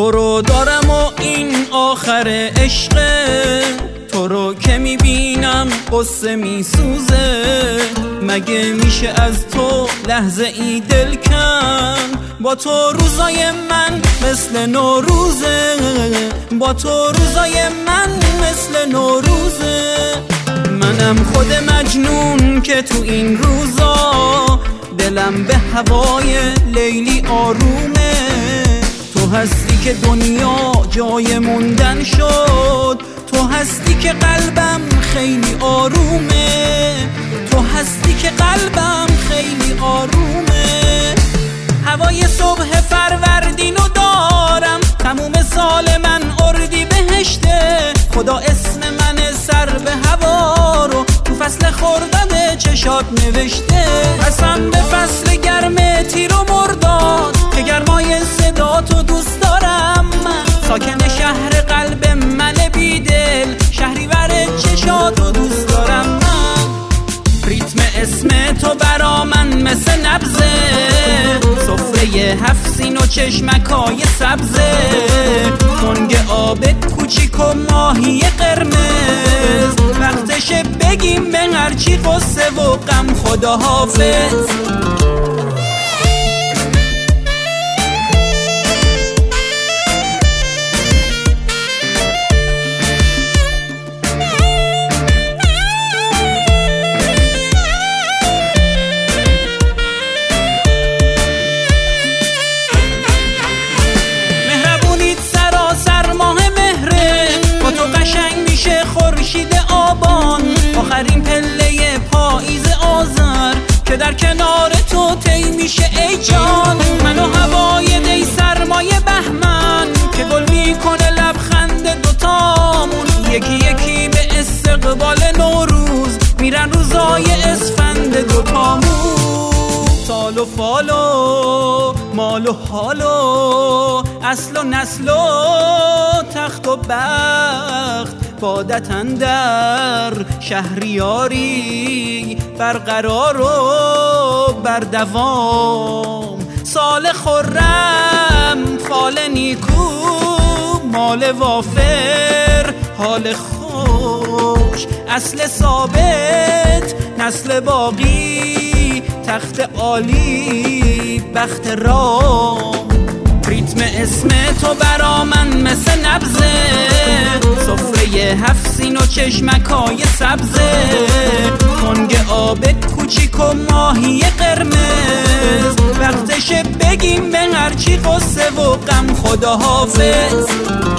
تو رو دارم و این آخر عشقه، تو رو که میبینم قصه میسوزه. مگه میشه از تو لحظه ای دل کن؟ با تو روزای من مثل نوروزه، با تو روزای من مثل نوروزه. منم خود مجنون که تو این روزا دلم به هوای لیلی آرومه. تو هستی که دنیا جای موندن شد، تو هستی که قلبم خیلی آرومه، تو هستی که قلبم خیلی آرومه. هوای صبح فروردینو دارم، تموم سال من اردی بهشته. خدا اسم من سر به هوا رو تو فصل خرداد چشات نوشته. قسم به فصل گرم تیر و مرداد که گرمای صدا تو دوست دارم من. ساکن شهر قلب من بیدل، شهریور چشاتو دوست دارم من. ریتم اسم تو برا من مثل نبضه، سفره 7 سین و چشمکای سبزه. تنگ آب کوچیک و ماهی قرمز، وقتشه بگیم به هرچی قصه و غم خداحافظ. آخرین پله پاییز آذر که در کنار تو طی میشه ای جان. من و هوای دی سرمایه بهمن که گل میکنه لبخند دوتامون. یکی یکی به استقبال نوروز میرن روزای اسفند دوتامون. سال و فال و مال و حال و اصل و نسل و تخت و بخت، بادت اندر شهریاری برقرار و بردوام. سال خرم فال نیکو مال وافر حال خوش. اصل ثابت نسل باقی تخت عالی بخت رام. ریتم اسم تو برا من مثل نبضه، سفره 7 سین و چشمکای سبزه. تنگ آب کوچیک و ماهی قرمز، وقتشه بگیم به هرچی قصه و غم خداحافظ.